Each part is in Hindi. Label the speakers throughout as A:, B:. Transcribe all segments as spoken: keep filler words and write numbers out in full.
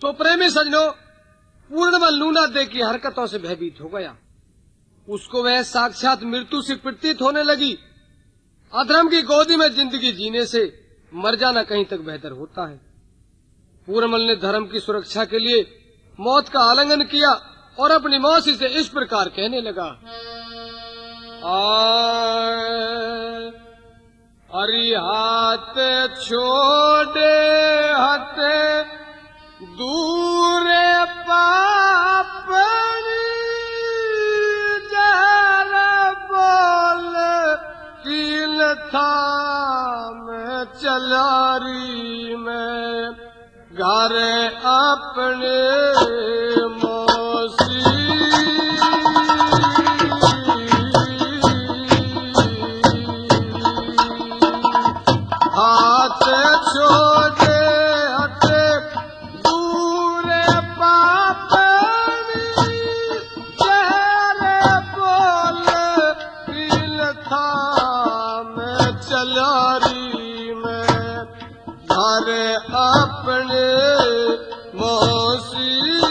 A: तो प्रेमी सजनों, पूर्णमल लूना दे की हरकतों से भयभीत हो गया। उसको वह साक्षात मृत्यु से प्रतीत होने लगी। अधर्म की गोदी में जिंदगी जीने से मर जाना कहीं तक बेहतर होता है। पूर्णमल ने धर्म की सुरक्षा के लिए मौत का आलिंगन किया और अपनी मौसी से इस प्रकार कहने लगा। अरे हाथ छोड़े हथ दूर पापनी जहर बोल कील था मैं चलारी में घर अपने मौसी हाथ छोड़े हथ दूर पापनी जहर बोल कील था मैं चलारी में घर अपने मौसी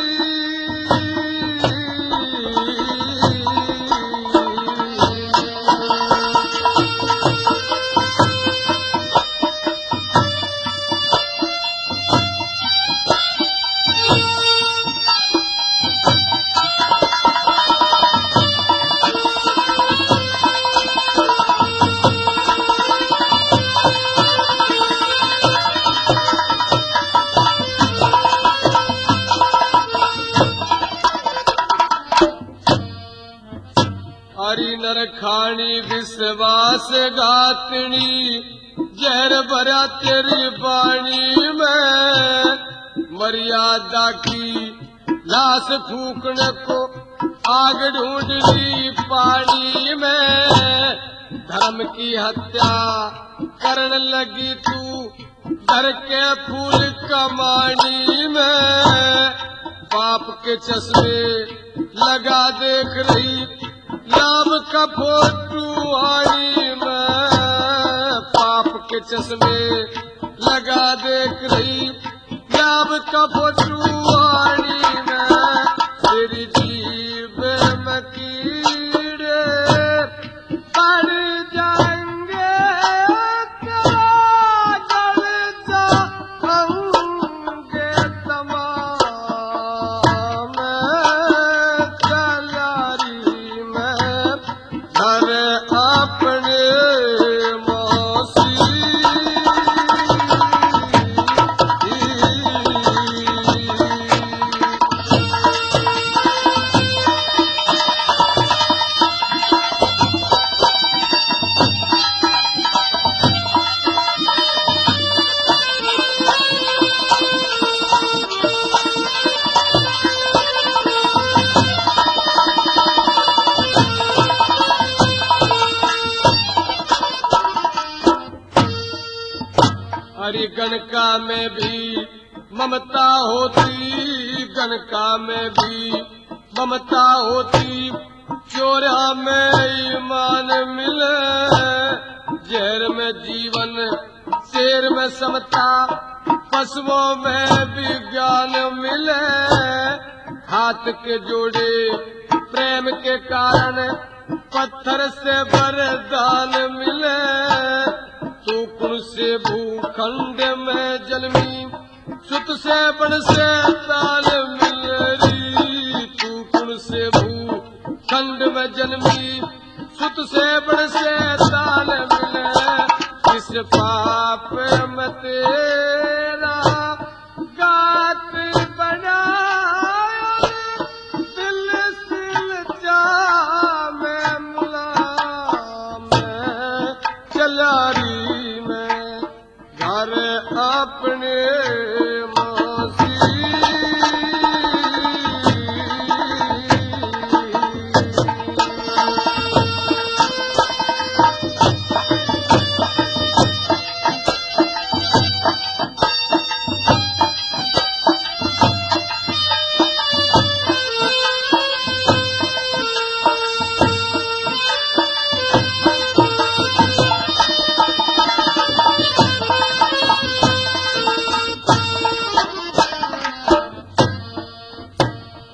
A: हरी नरखानी विश्वास गातनी जहर भरा तेरी बाणी में मर्यादा की लाश फूकने को आग ढूंढ ली पानी में धर्म की हत्या करने लगी तू घर के फूल कमानी में पाप के चश्मे लगा देख रही लाभ का फोटू आड़ी में पाप के चश्मे लगा देख रही लाभ का फोटू आड़ी में तेरी जीव में कीड़े पड़ जाएंगे जल जाएंगे तमाम चलारी में घर अपने मौसी हरि गणका में भी ममता होती गणका में भी ममता होती चोरा में ईमान मिले जहर में जीवन शेर में समता पशुओं में विज्ञान मिले हाथ के जोड़े प्रेम के कारण पत्थर से वरदान मिले तू कुण से भूखंड में जन्मी सुत से बड़ से ताल मिलरी तू कुण से भूखंड में जन्मी सुत से बड़ से ताल मिले इस पाप में तेरा गात बना दिल सिल जा में मुला में चलारी में घर अपने मौसी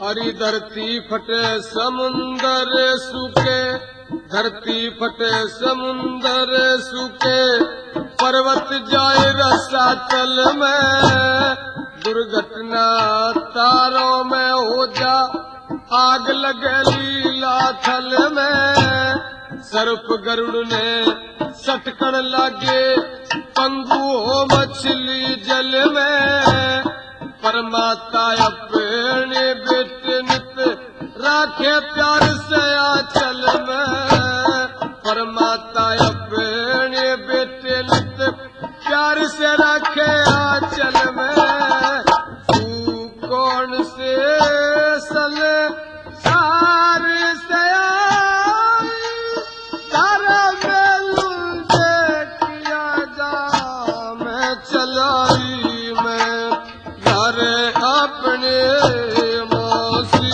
A: अरी धरती फटे समुंदर सूखे, धरती फटे समुंदर सूखे, पर्वत जाए रसातल में, दुर्घटना तारों में हो जा, आग लगे लीला थल में। सर्प गरुड़ ने सटकन लागे, पंगु हो मछली जल में, परमाता अपने बेटे नित राखे प्यार से आंचल में, परमाता अपने बेटे नित प्यार से रखे आंचल में। तू कौन से सल सार से आई, तारा में लुंडे किया जा, मैं चलाई मैं घर अपने मौसी।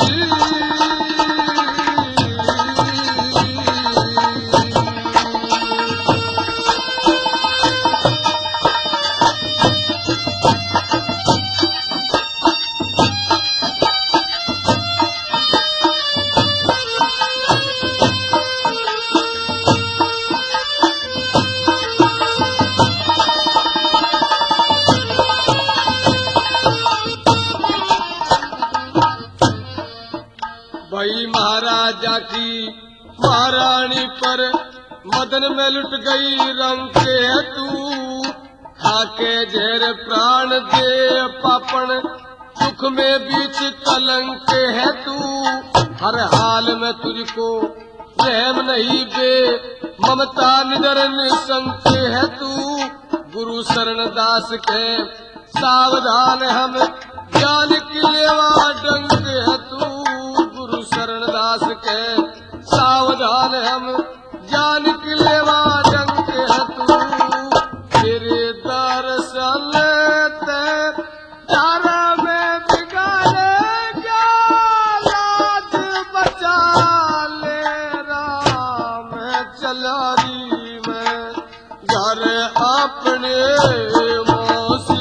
A: भाई महाराजा की महारानी पर मदन में लुट गई रंग के तू, खाके जहर प्राण दे पापन, दुख में बीच कलंक है तू। हर हाल में तुझको रहम नहीं बे, ममता निडर निसंक है तू। गुरु शरण दास के सावधान हम, ज्ञान की लेवा डंक है तू। गुरु शरण दास के सावधान हम, ज्ञान की लेवा डंक है तू। तेरे दर्शन ते तारा में बिगाड़े क्या, लाज बचा ले राम चलारी में घर अपने मौसी।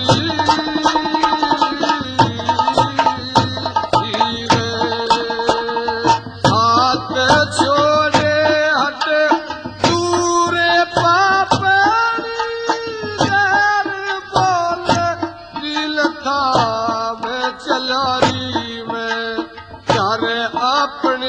A: चलारी में चारे अपने